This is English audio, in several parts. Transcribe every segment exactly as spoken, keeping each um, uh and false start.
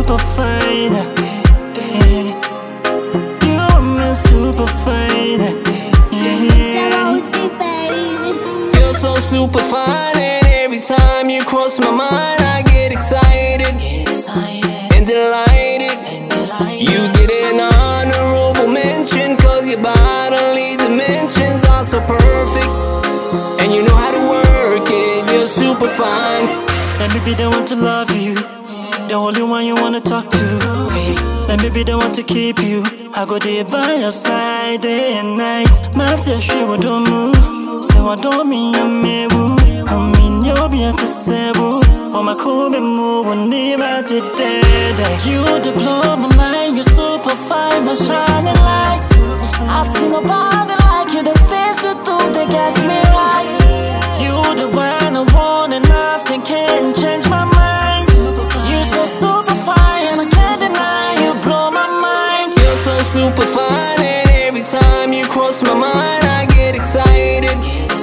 super fine. You're super fine. You're so super fine, and every time you cross my mind, I get excited and delighted. You get an honorable mention, cause your bodily dimensions are so perfect, and you know how to work it. You're super fine. Let me be the one to love you, the only one you wanna talk to. Hey, let me be the one to keep you. I go there by your side day and night. My she would do move, so I don't mean I'm able. I mean you'll be at the sebu. Oh my cool me move when they about to dead. You the blow my mind, you're super fine, my shining light. I see nobody like you, the things you do, they get me right. You the one I want and nothing can change my mind. You're so super fine and I can't deny you blow my mind. You're so super fine, and every time you cross my mind, I get excited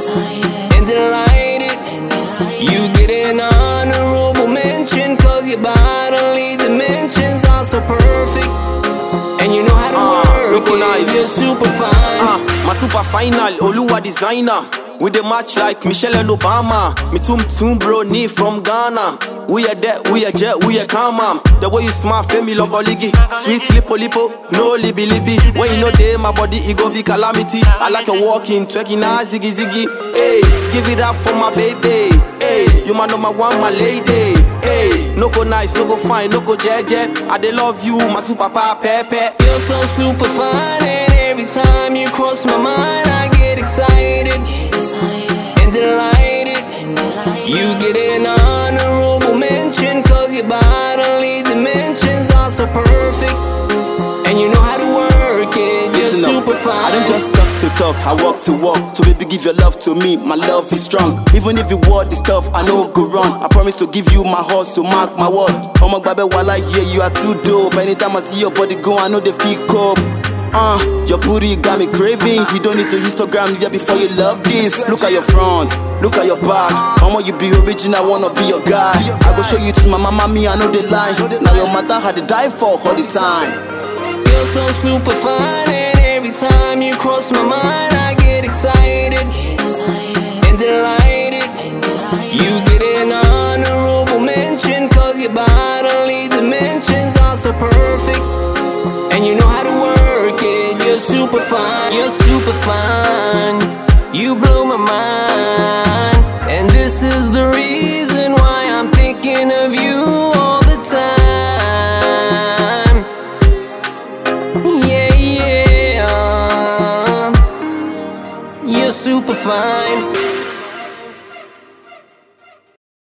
and delighted. You get an honorable mention, cause your bodily dimensions are so perfect, and you know how to uh, work it. Nice. You're super fine. uh, My super final, Oluwa designer. With the match like Michelle and Obama. Me tum tum bro, ni from Ghana. We are there, we are jet, we are calm. The way you smile, feel me like Oligi. Sweet lipo lipo, no libby libby. When you know day, my body it go be calamity. I like a walking, twerking, ah ziggy ziggy. Hey, give it up for my baby. Hey, you my number one, my lady. Hey, no go nice, no go fine, no go jet jet. I dey love you, my super papa pepe. You're so super fine, and every time you cross my mind, I get excited and delighted. You get an honorable mention, cause your bodily dimensions are so perfect, and you know how to work it. You're Listen super up. fine. I don't just talk to talk, I walk to walk. So baby, give your love to me, my love is strong. Even if you want this stuff, I know go run. I promise to give you my heart, so mark my word. Oh my baby, while I hear you are too dope. Anytime I see your body go, I know they feel cold. Uh, your booty got me craving. You don't need to Instagram yeah before you love this. Look at your front, look at your back. I want you be original, I wanna be your guy. I go show you to my mama, me, I know the line. Now your mother had to die for all the time. You're so super fine, and every time you cross my mind, I get excited and delighted. You get an honorable mention, cause your bodily dimensions are so perfect, and you know how to work it. You're super fine. You're super fine. You blow my mind, and this is the reason why I'm thinking of you all the time. Yeah, yeah. You're super fine.